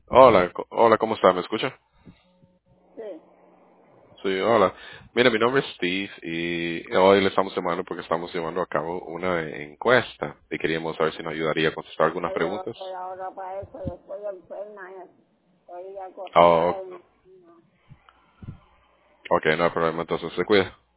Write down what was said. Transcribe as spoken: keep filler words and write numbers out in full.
Hola, co- hola, ¿cómo está? ¿Me escucha? Sí. Sí, hola. Mira, mi nombre es Steve y hoy le estamos llamando porque estamos llevando a cabo una encuesta y queríamos saber si nos ayudaría a contestar algunas Ay, yo no preguntas. estoy ahora para eso, yo estoy enferma, eh. Estoy Oh, acostada en... ok, no hay problema, entonces se cuida.